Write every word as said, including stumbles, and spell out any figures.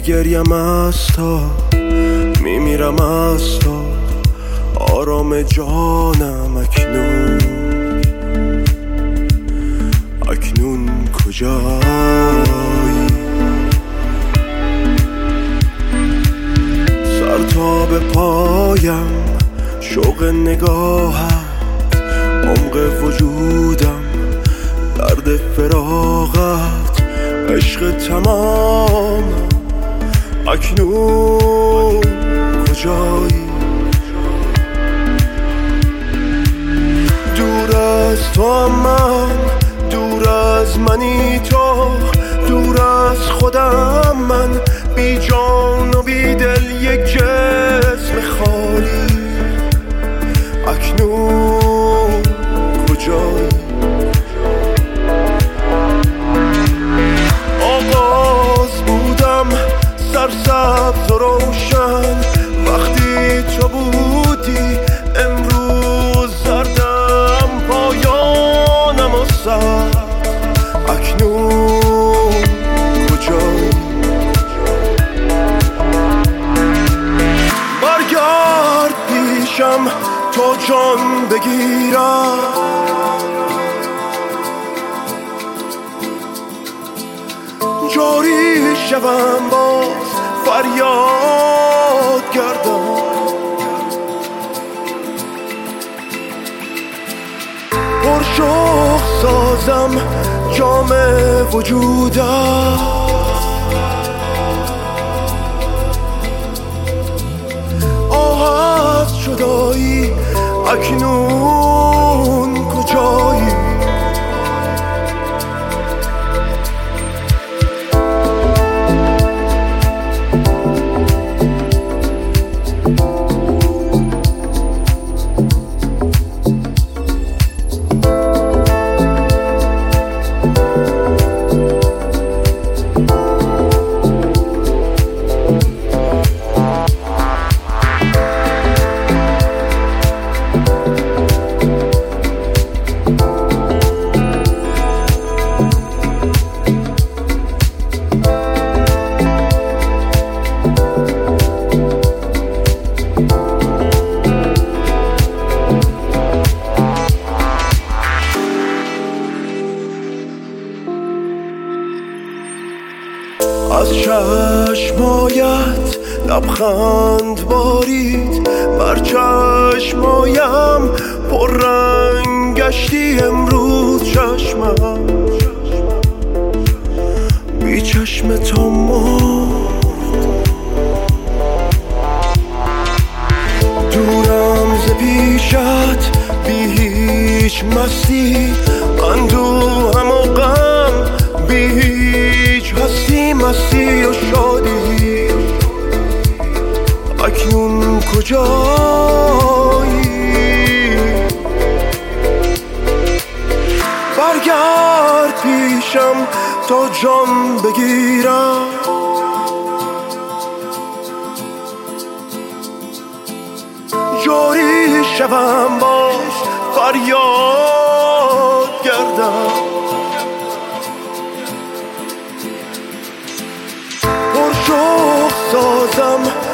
میگریم از تا میمیرم از تا آرام جانم اکنون اکنون کجایی؟ سر تا به پایم شوق نگاهت عمق وجودم درد فراغت عشق تمام اکنون کجایی؟ دور از تو هم من دور از منی تو دور از خودم من بی جان و بی دل یک جسم خالی اکنون کجایی؟ آغاز بودم سرسبز و روشن وقتی تو بودی امروز زردم پایانم و سر اکنون کجایی؟ برگرد پیشم تو جان بگیرم جاری شوم باز فریاد گردم پرشوق سازم جام وجودم آه از جدایی اکنون کجایی؟ از چشمایت لبخند بارید بر چشمایم پر رنگ گشتی امروز چشمم بی چشم تو مرد دورم ز پیشت بی هیچ مستی اندوهم و غم بی هیچ هستی مستی و شادی اکنون کجایی؟ برگرد پیشم تا جان بگیرم جاری شوم باز فریاد گردم پرشوق سازم